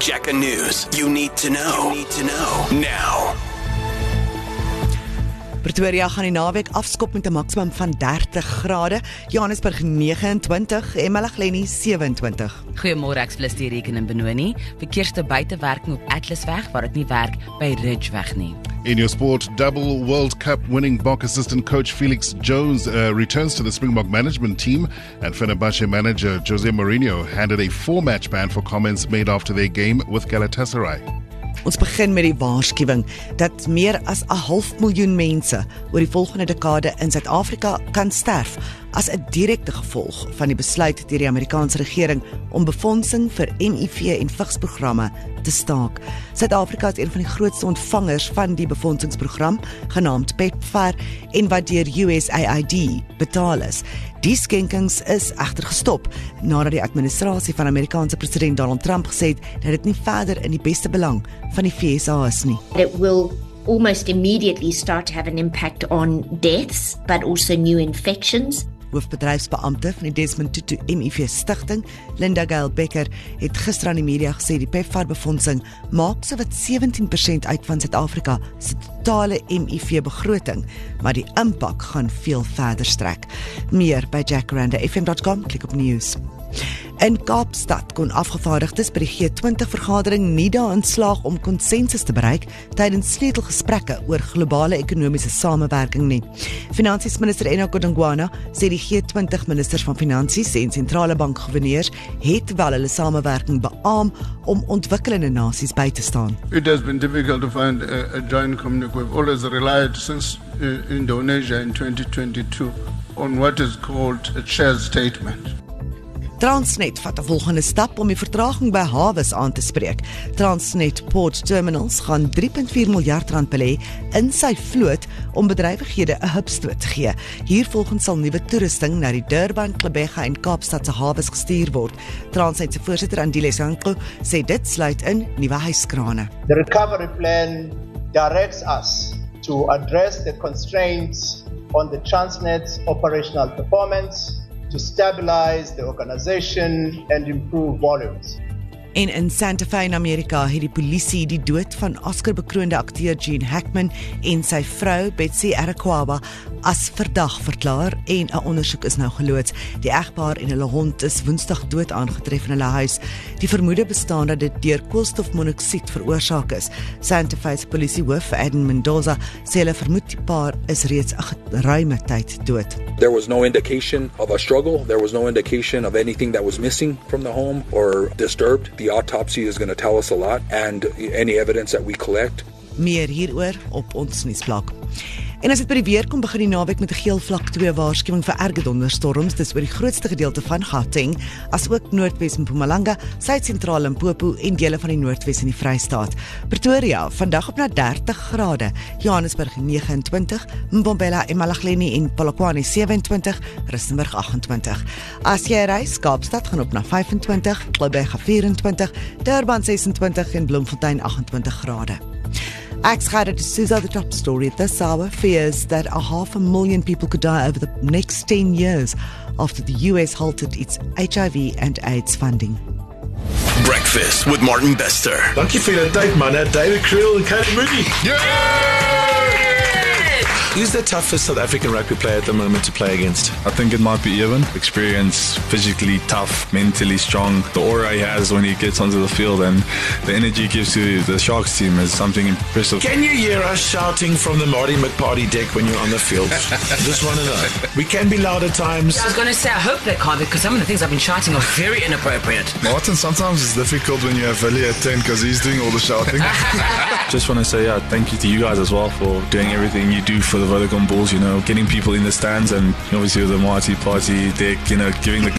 Jacka News. You need to know. Now. Pretoria gaan die naweek afskop met 'n maksimum van 30 grade, Johannesburg 29 en eMalahleni 27. Goeiemôre, ek is die reken in Benoni. Verkeerste buitewerking op Atlasweg waar dit nie werk by Ridgeweg nie. In your sport, double World Cup winning Bok assistant coach Felix Jones returns to the Springbok management team, and Fenerbahce manager Jose Mourinho handed a 4-match ban for comments made after their game with Galatasaray. Ons begin met die waarskuwing dat meer as 500,000 mense oor die volgende dekade in Suid-Afrika kan sterf as 'n direkte gevolg van die besluit deur die Amerikaanse regering om befondsing vir HIV en vigsprogramme te staak. Suid-Afrika is een van die grootste ontvangers van die befondsingsprogram, genaamd PEPFAR, en wat deur USAID betaal is. Die skenkings is egter gestop nadat die administrasie van Amerikaanse president Donald Trump gesê het dat dit nie verder in die beste belang van die VSA is nie. It will almost immediately start to have an impact on deaths, but also new infections. Hoofbedryfsbeampte van die Desmond Tutu HIV Stichting, Linda Gail Becker, het gister aan die media gesê die PEPFAR-befondsing maak sowat 17% uit van Suid-Afrika se totale HIV-begroting, maar die impak gaan veel verder strek. Meer by jackranda.fm.com, klik op nuus. In Kaapstad kon afgevaardigdes by die G20-vergadering nie daarin slaag om konsensus te bereik tydens sleutelgesprekke oor globale ekonomiese samewerking nie. Finansiesminister Enoch Godongwana sê die G20-ministers van Finansies en sentrale bankgouverneurs het wel hulle samewerking beaam om ontwikkelende nasies by te staan. It has been difficult to find a joint communique. We've always relied since Indonesia in 2022 on what is called a shared statement. Transnet vat 'n volgende stap om die vertraging by hawes aan te spreek. Transnet Port Terminals gaan 3.4 miljard rand belê in sy vloot om bedrywighede 'n hupstoot te gee. Hiervolgens sal nuwe toerusting na die Durban, Gqeberha en Kaapstad se hawes gestuur word. Transnet se voorsitter Andile Sanko sê dit sluit in nuwe hyskrane. The recovery plan directs us to address the constraints on the Transnet's operational performance, to stabilize the organization and improve volumes. En in Santa Fe in Amerika het die polisie die dood van Oscar-bekroonde akteur Gene Hackman en sy vrou Betsy Adequaba as verdag verklaar en 'n ondersoek is nou geloods. Die egpaar en hulle hond is Woensdag dood aangetref in hulle huis. Die vermoede bestaan dat dit deur koolstofmonoksied veroorsaak is. Santa Fe se polisiehoof Adam Mendoza sê hulle vermoed die paar is reeds 'n geruime tyd dood. There was no indication of a struggle. There was no indication of anything that was missing from the home or disturbed. The autopsy is going to tell us a lot, and any evidence that we collect. Meer hieroor op ons nuusblad. En as dit by die weer kom, begin die naweek met 'n geel vlak 2 waarskuwing vir erge donderstorms. Dis oor die grootste gedeelte van Gauteng, as ook Noordwes Mpumalanga, Suid-sentraal Limpopo en dele van die Noordwes in die Vrystaat. Pretoria, vandag op na 30 grade, Johannesburg 29, Mbombela, eMalahleni en Polokwane 27, Rustenburg 28. As jy reis, Kaapstad gaan op na 25, Gqeberha 24, Durban 26 en Bloemfontein 28 grade. Ex-Gerard D'Souza, the top story at this hour, fears that 500,000 people could die over the next 10 years after the US halted its HIV and AIDS funding. Breakfast with Martin Bester. Dankie vir julle tyd, manne. David Kriel en Kyle Moody. Who's the toughest South African rugby player at the moment to play against? I think it might be Evan. Experience, physically tough, mentally strong. The aura he has when he gets onto the field and the energy he gives to the Sharks team is something impressive. Can you hear us shouting from the Marty McParty deck when you're on the field? Just want to know. We can be loud at times. I was going to say, I hope they can't, because some of the things I've been shouting are very inappropriate. Martin, sometimes it's difficult when you have Willie at 10 because he's doing all the shouting. Just want to say thank you to you guys as well for doing everything you do for the Vodacom Bulls, getting people in the stands and obviously with the Marty Party deck, giving the